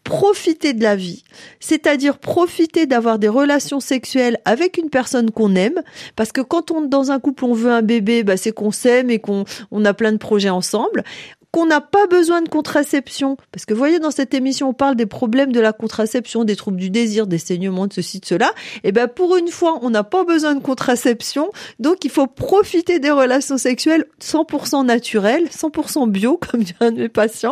profiter de la vie, c'est-à-dire profiter d'avoir des relations sexuelles avec une personne qu'on aime, parce que quand dans un couple on veut un bébé, c'est qu'on s'aime et qu'on a plein de projets ensemble, qu'on n'a pas besoin de contraception, parce que vous voyez, dans cette émission on parle des problèmes de la contraception, des troubles du désir, des saignements, de ceci, de cela, et pour une fois on n'a pas besoin de contraception, donc il faut profiter des relations sexuelles 100% naturelles, 100% bio, comme dit un de mes patients,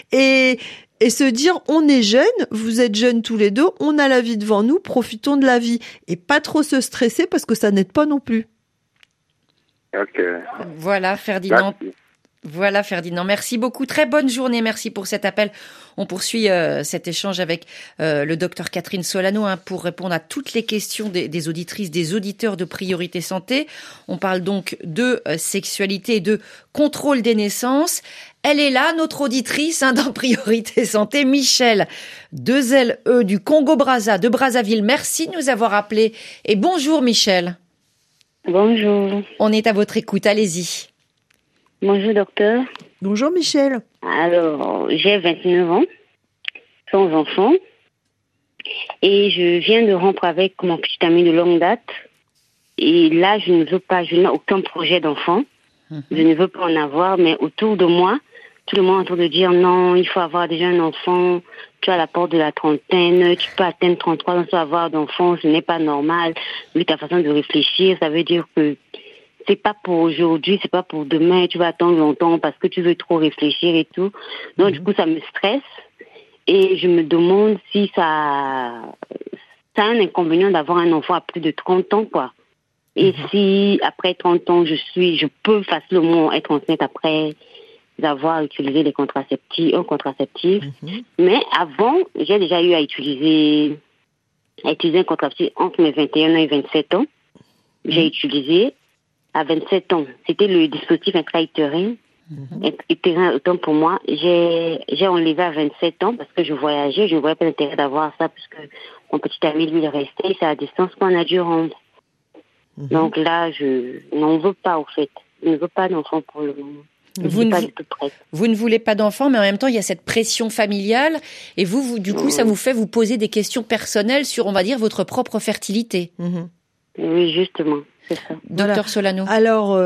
et se dire, on est jeunes, vous êtes jeunes tous les deux, on a la vie devant nous, profitons de la vie. Et pas trop se stresser parce que ça n'aide pas non plus. Ok. Voilà, Ferdinand. Merci. Voilà, Ferdinand. Merci beaucoup. Très bonne journée. Merci pour cet appel. On poursuit cet échange avec le docteur Catherine Solano pour répondre à toutes les questions des auditrices, des auditeurs de Priorité Santé. On parle donc de sexualité et de contrôle des naissances. Elle est là, notre auditrice dans Priorité Santé, Michel, 2LE du Congo-Brazza, de Brazzaville. Merci de nous avoir appelés. Et bonjour, Michel. Bonjour. On est à votre écoute. Allez-y. Bonjour, docteur. Bonjour, Michel. Alors, j'ai 29 ans, sans enfant, et je viens de rompre avec mon petit ami de longue date. Et là, je n'ai aucun projet d'enfant. Je ne veux pas en avoir, mais autour de moi, tout le monde est en train de dire non, il faut avoir déjà un enfant, tu as la porte de la trentaine, tu peux atteindre 33 ans sans avoir d'enfant, ce n'est pas normal. Oui, ta façon de réfléchir, ça veut dire que c'est pas pour aujourd'hui, c'est pas pour demain, tu vas attendre longtemps parce que tu veux trop réfléchir et tout. Donc, du coup, ça me stresse et je me demande si ça a un inconvénient d'avoir un enfant à plus de 30 ans, quoi. Et si, après 30 ans, je peux facilement être enceinte après avoir utilisé un contraceptif. Mais avant, j'ai déjà eu à utiliser un contraceptif entre mes 21 ans et 27 ans. J'ai utilisé à 27 ans. C'était le dispositif intra-utérin. Autant pour moi. J'ai enlevé à 27 ans parce que je voyageais. Je ne voyais pas l'intérêt d'avoir ça parce que mon petit ami, lui, il restait. C'est à distance qu'on a dû rendre. Donc là, je n'en veux pas, au fait. Je ne veux pas d'enfant pour le moment. Vous ne voulez pas d'enfant, mais en même temps, il y a cette pression familiale. Et vous du coup, ça vous fait vous poser des questions personnelles sur, on va dire, votre propre fertilité. Oui, justement, c'est ça. Docteur Solano. Alors,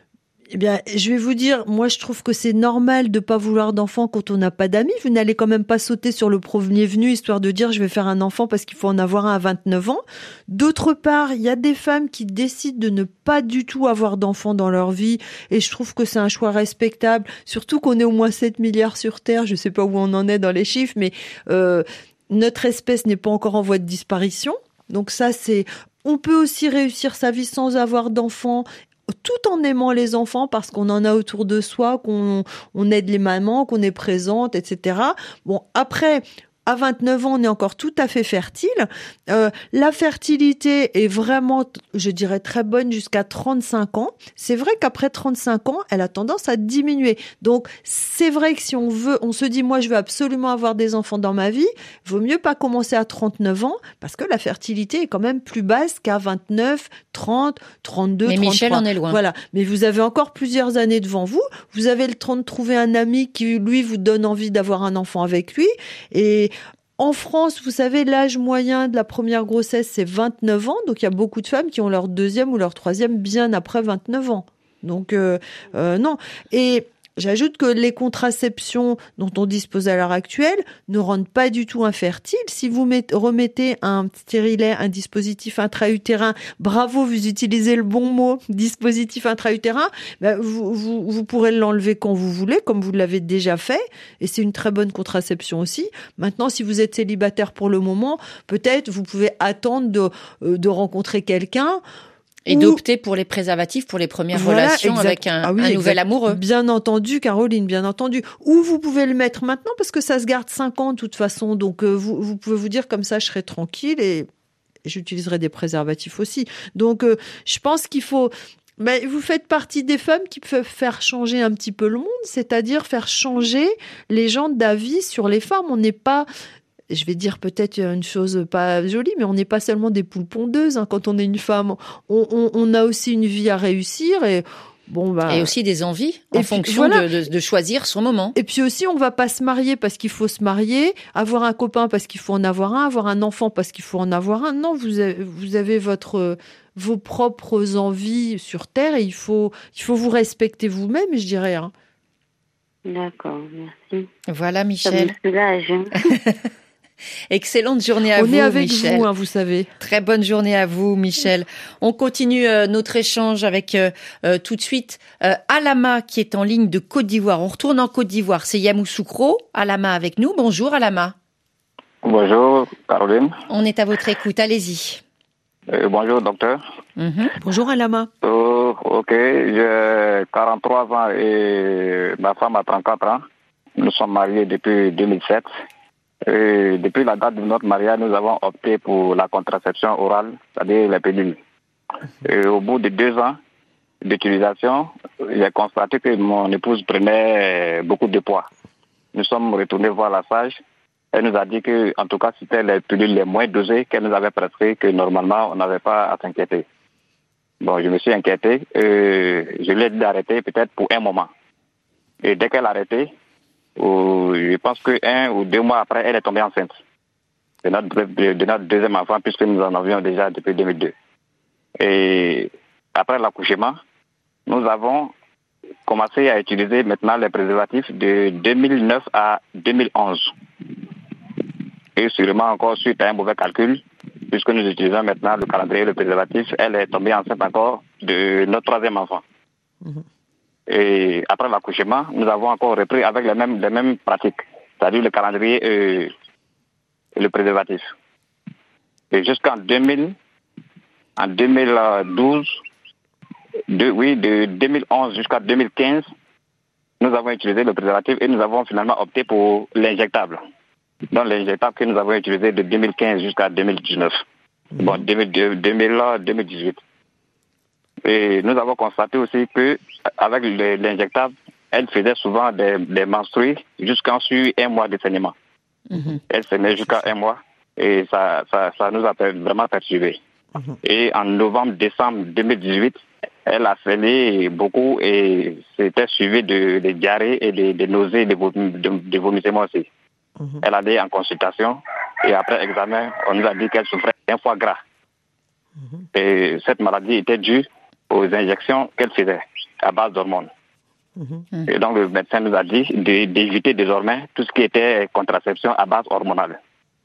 je vais vous dire, moi, je trouve que c'est normal de pas vouloir d'enfant quand on n'a pas d'amis. Vous n'allez quand même pas sauter sur le premier venu, histoire de dire, je vais faire un enfant parce qu'il faut en avoir un à 29 ans. D'autre part, il y a des femmes qui décident de ne pas du tout avoir d'enfants dans leur vie. Et je trouve que c'est un choix respectable. Surtout qu'on est au moins 7 milliards sur Terre. Je sais pas où on en est dans les chiffres, mais, notre espèce n'est pas encore en voie de disparition. Donc ça, on peut aussi réussir sa vie sans avoir d'enfants, tout en aimant les enfants parce qu'on en a autour de soi, qu'on aide les mamans, qu'on est présente, etc. Bon, après, à 29 ans, on est encore tout à fait fertile. La fertilité est vraiment, je dirais, très bonne jusqu'à 35 ans. C'est vrai qu'après 35 ans, elle a tendance à diminuer. Donc, c'est vrai que si on se dit, moi, je veux absolument avoir des enfants dans ma vie, vaut mieux pas commencer à 39 ans parce que la fertilité est quand même plus basse qu'à 29, 30, 32, 33. Mais Michel en est loin. Voilà. Mais vous avez encore plusieurs années devant vous. Vous avez le temps de trouver un ami qui, lui, vous donne envie d'avoir un enfant avec lui. Et en France, vous savez, l'âge moyen de la première grossesse, c'est 29 ans. Donc, il y a beaucoup de femmes qui ont leur deuxième ou leur troisième bien après 29 ans. Donc, non. Et j'ajoute que les contraceptions dont on dispose à l'heure actuelle ne rendent pas du tout infertile. Si vous remettez un stérilet, un dispositif intra-utérin, bravo, vous utilisez le bon mot, dispositif intra-utérin, vous pourrez l'enlever quand vous voulez, comme vous l'avez déjà fait, et c'est une très bonne contraception aussi. Maintenant, si vous êtes célibataire pour le moment, peut-être vous pouvez attendre de rencontrer quelqu'un. Et d'opter pour les préservatifs pour les premières relations avec un nouvel amoureux. Bien entendu, Caroline, bien entendu. Ou vous pouvez le mettre maintenant parce que ça se garde 5 ans de toute façon. Donc, vous pouvez vous dire comme ça, je serai tranquille et j'utiliserai des préservatifs aussi. Donc, je pense qu'il faut... vous faites partie des femmes qui peuvent faire changer un petit peu le monde, c'est-à-dire faire changer les gens d'avis sur les femmes. On n'est pas... Je vais dire peut-être une chose pas jolie, mais on n'est pas seulement des poules pondeuses quand on est une femme. On a aussi une vie à réussir et Et aussi des envies en fonction de choisir son moment. Et puis aussi, on va pas se marier parce qu'il faut se marier, avoir un copain parce qu'il faut en avoir un enfant parce qu'il faut en avoir un. Non, vous avez vos propres envies sur Terre et il faut vous respecter vous-même, je dirais. Hein. D'accord, merci. Voilà, Michel. Ça me soulage. Excellente journée à vous, Michel. On est avec Michel. vous, vous savez. Très bonne journée à vous, Michel. On continue notre échange avec tout de suite Alama qui est en ligne de Côte d'Ivoire. On retourne en Côte d'Ivoire. C'est Yamoussoukro. Alama avec nous. Bonjour, Alama. Bonjour, Caroline. On est à votre écoute. Allez-y. Bonjour, docteur. Bonjour, Alama. Ok, j'ai 43 ans et ma femme a 34 ans. Nous sommes mariés depuis 2007. Et depuis la date de notre mariage, nous avons opté pour la contraception orale, c'est-à-dire les pilules. Et au bout de 2 ans d'utilisation, j'ai constaté que mon épouse prenait beaucoup de poids. Nous sommes retournés voir la sage. Elle nous a dit que, en tout cas, c'était les pilules les moins dosées qu'elle nous avait prescrites, que normalement, on n'avait pas à s'inquiéter. Bon, je me suis inquiété. Je lui ai dit d'arrêter peut-être pour un moment. Et dès qu'elle a arrêté, je pense que 1 ou 2 mois après, elle est tombée enceinte de notre deuxième enfant, puisque nous en avions déjà depuis 2002. Et après l'accouchement, nous avons commencé à utiliser maintenant les préservatifs de 2009 à 2011. Et sûrement encore suite à un mauvais calcul, puisque nous utilisons maintenant le calendrier et le préservatif, elle est tombée enceinte encore de notre troisième enfant. Et après l'accouchement, nous avons encore repris avec les mêmes pratiques, c'est-à-dire le calendrier et le préservatif. Et jusqu'en 2012, de 2011 jusqu'à 2015, nous avons utilisé le préservatif et nous avons finalement opté pour l'injectable. Donc l'injectable que nous avons utilisé de 2015 jusqu'à 2019. Bon, 2018. Et nous avons constaté aussi que avec l'injectable, elle faisait souvent des menstrues jusqu'en sur 1 mois de saignement. Elle saignait jusqu'à 1 mois et ça nous a vraiment perturbé. Et en novembre-décembre 2018, elle a saigné beaucoup et c'était suivi de diarrhées et de nausées, de vomissements aussi. Elle allait en consultation et après examen, on nous a dit qu'elle souffrait d'un foie gras. Et cette maladie était due aux injections qu'elle faisait à base d'hormones. Et donc le médecin nous a dit d'éviter désormais tout ce qui était contraception à base hormonale.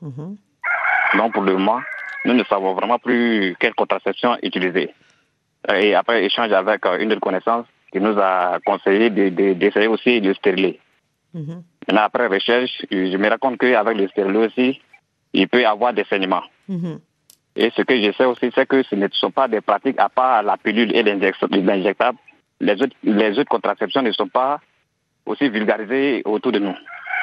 Donc pour le moment, nous ne savons vraiment plus quelle contraception utiliser. Et après échange avec une autre connaissance qui nous a conseillé d'essayer aussi le stérilet. Maintenant après recherche, je me rends compte qu'avec le stérilet aussi, il peut y avoir des saignements. Et ce que je sais aussi, c'est que ce ne sont pas des pratiques à part la pilule et l'injectable. Les autres contraceptions ne sont pas aussi vulgarisées autour de nous.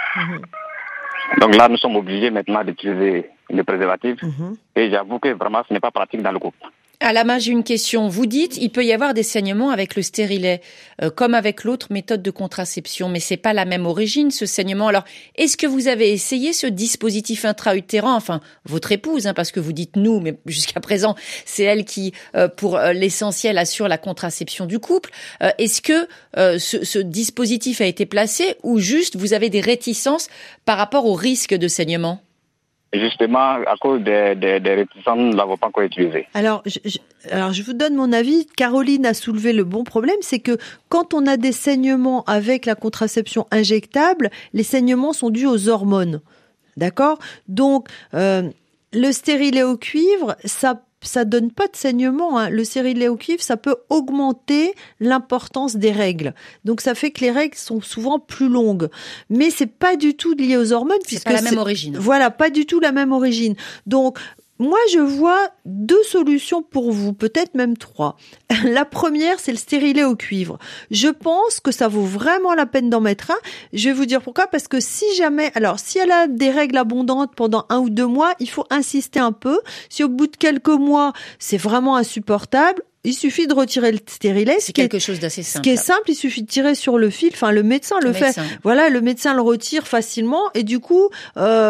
Donc là, nous sommes obligés maintenant d'utiliser le préservatif. Et j'avoue que vraiment, ce n'est pas pratique dans le couple. Alama, j'ai une question. Vous dites il peut y avoir des saignements avec le stérilet, comme avec l'autre méthode de contraception, mais c'est pas la même origine, ce saignement. Alors, est-ce que vous avez essayé ce dispositif intra-utérin, enfin, votre épouse, parce que vous dites nous, mais jusqu'à présent, c'est elle qui, pour l'essentiel, assure la contraception du couple. Est-ce que ce dispositif a été placé ou juste vous avez des réticences par rapport au risque de saignement ? Justement, à cause des réticences, nous ne l'avons pas encore utilisé. Alors, je vous donne mon avis. Caroline a soulevé le bon problème, c'est que quand on a des saignements avec la contraception injectable, les saignements sont dus aux hormones. D'accord ? Donc, le stérilet au cuivre, ça donne pas de saignement, hein. Le stérilet au cuivre, ça peut augmenter l'importance des règles. Donc ça fait que les règles sont souvent plus longues. Mais c'est pas du tout lié aux hormones. C'est pas la même origine. Voilà, pas du tout la même origine. Donc, moi, je vois 2 solutions pour vous, peut-être même 3. La première, c'est le stérilet au cuivre. Je pense que ça vaut vraiment la peine d'en mettre un. Je vais vous dire pourquoi, parce que si elle a des règles abondantes pendant 1 ou 2 mois, il faut insister un peu. Si au bout de quelques mois, c'est vraiment insupportable, il suffit de retirer le stérilet. C'est quelque chose d'assez simple. Ce qui est simple, il suffit de tirer sur le fil. Enfin, le médecin le fait. Voilà, le médecin le retire facilement et du coup,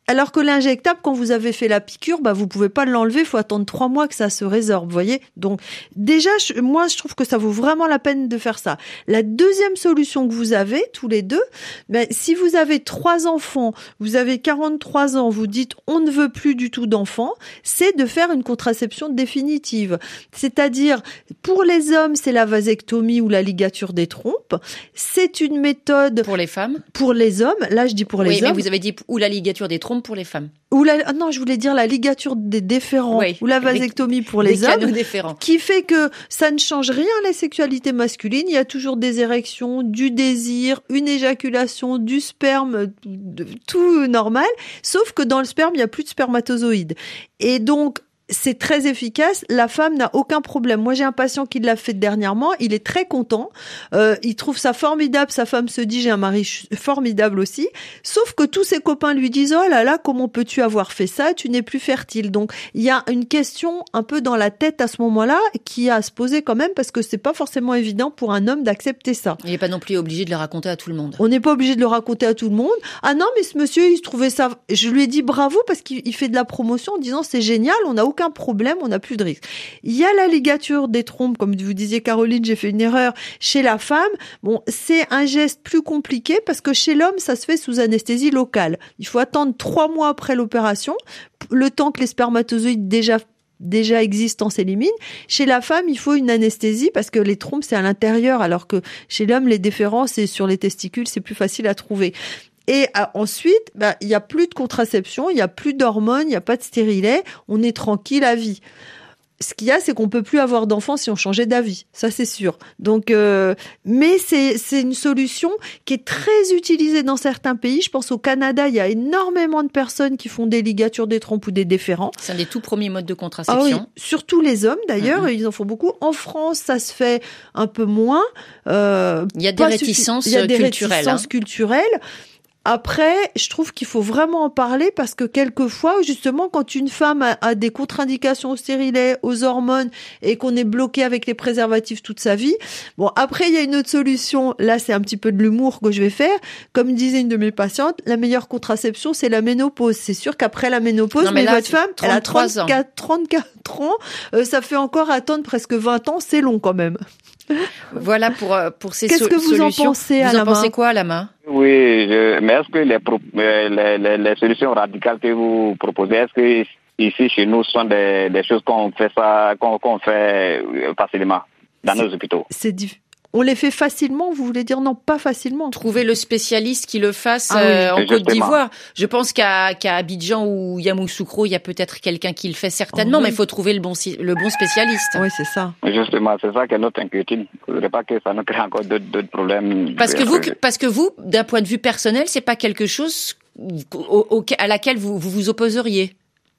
Alors que l'injectable, quand vous avez fait la piqûre, vous pouvez pas l'enlever, il faut attendre 3 mois que ça se résorbe, vous voyez. Donc déjà, moi je trouve que ça vaut vraiment la peine de faire ça. La deuxième solution que vous avez, tous les deux, si vous avez 3 enfants, vous avez 43 ans, vous dites on ne veut plus du tout d'enfants, c'est de faire une contraception définitive. C'est-à-dire, pour les hommes, c'est la vasectomie ou la ligature des trompes. C'est une méthode... Pour les femmes ? Pour les hommes, là je dis pour les hommes. Oui, mais vous avez dit ou la ligature des trompes pour les femmes. Non, je voulais dire la ligature des déférents ou la vasectomie pour les hommes, qui fait que ça ne change rien à la sexualité masculine. Il y a toujours des érections, du désir, une éjaculation, du sperme, tout normal, sauf que dans le sperme, il n'y a plus de spermatozoïdes. Et donc, c'est très efficace. La femme n'a aucun problème. Moi, j'ai un patient qui l'a fait dernièrement. Il est très content. Il trouve ça formidable. Sa femme se dit, j'ai un mari formidable aussi. Sauf que tous ses copains lui disent, oh là là, comment peux-tu avoir fait ça? Tu n'es plus fertile. Donc, il y a une question un peu dans la tête à ce moment-là qui a à se poser quand même parce que c'est pas forcément évident pour un homme d'accepter ça. Il n'est pas non plus obligé de le raconter à tout le monde. On n'est pas obligé de le raconter à tout le monde. Ah non, mais ce monsieur, il se trouvait ça. Je lui ai dit bravo parce qu'il fait de la promotion en disant, c'est génial, on a aucun problème, on n'a plus de risque. Il y a la ligature des trompes, comme vous disiez Caroline, j'ai fait une erreur, chez la femme. Bon, c'est un geste plus compliqué parce que chez l'homme, ça se fait sous anesthésie locale. Il faut attendre 3 mois après l'opération, le temps que les spermatozoïdes déjà existants s'éliminent. Chez la femme, il faut une anesthésie parce que les trompes, c'est à l'intérieur, alors que chez l'homme, les déférents, c'est sur les testicules, c'est plus facile à trouver. Et ensuite, il y a plus de contraception, il y a plus d'hormones, il y a pas de stérilet, on est tranquille à vie. Ce qu'il y a, c'est qu'on peut plus avoir d'enfants si on changeait d'avis, ça c'est sûr. Donc, mais c'est une solution qui est très utilisée dans certains pays. Je pense au Canada, il y a énormément de personnes qui font des ligatures des trompes ou des déférents. C'est un des tout premiers modes de contraception. Ah oui, surtout les hommes d'ailleurs, ils en font beaucoup. En France, ça se fait un peu moins. Il y a des réticences culturelles. Il y a des réticences culturelles. Après, je trouve qu'il faut vraiment en parler parce que quelquefois, justement, quand une femme a des contre-indications au stérilet, aux hormones et qu'on est bloqué avec les préservatifs toute sa vie, bon, après, il y a une autre solution. Là, c'est un petit peu de l'humour que je vais faire. Comme disait une de mes patientes, la meilleure contraception, c'est la ménopause. C'est sûr qu'après la ménopause, mais votre femme, elle a 34 ans, ça fait encore attendre presque 20 ans, c'est long quand même. Voilà pour ces solutions. Qu'est-ce que vous en pensez, Alama? Vous en pensez quoi, Alama? Oui, mais est-ce que les solutions radicales que vous proposez, est-ce que ici chez nous sont des choses qu'on fait facilement dans nos hôpitaux? On les fait facilement, vous voulez dire? Non, pas facilement. Trouver le spécialiste qui le fasse en Côte d'Ivoire. Je pense qu'à Abidjan ou Yamoussoukro, il y a peut-être quelqu'un qui le fait certainement, mais il faut trouver le bon spécialiste. Oui, c'est ça. Justement, c'est ça qui est notre inquiétude. Je ne voudrais pas que ça nous crée encore d'autres problèmes. Parce que vous, d'un point de vue personnel, c'est pas quelque chose à laquelle vous vous opposeriez.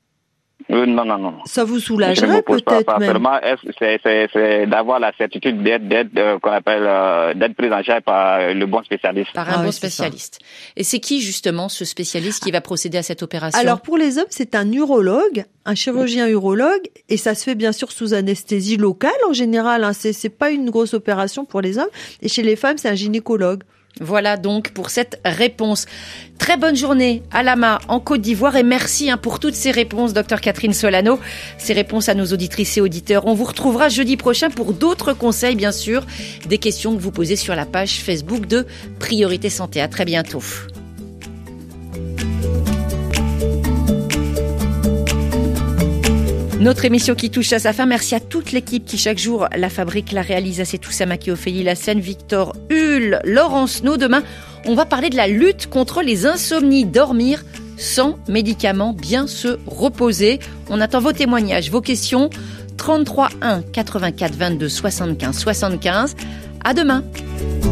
Non. Ça vous soulagerait peut-être même. C'est d'avoir la certitude d'être prise en charge par le bon spécialiste. Par un bon spécialiste. Et c'est qui justement ce spécialiste qui va procéder à cette opération? Alors pour les hommes, c'est un urologue, un chirurgien urologue, et ça se fait bien sûr sous anesthésie locale en général. C'est pas une grosse opération pour les hommes. Et chez les femmes, c'est un gynécologue. Voilà donc pour cette réponse. Très bonne journée à Lama en Côte d'Ivoire et merci pour toutes ces réponses, Dr Catherine Solano. Ces réponses à nos auditrices et auditeurs. On vous retrouvera jeudi prochain pour d'autres conseils, bien sûr, des questions que vous posez sur la page Facebook de Priorité Santé. À très bientôt. Notre émission qui touche à sa fin. Merci à toute l'équipe qui chaque jour la fabrique, la réalise. C'est tout ça, Maki Ophélie Lassène, Victor Hull, Laurence No. Demain, on va parler de la lutte contre les insomnies. Dormir sans médicaments, bien se reposer. On attend vos témoignages, vos questions. 33 1 84 22 75 75. À demain.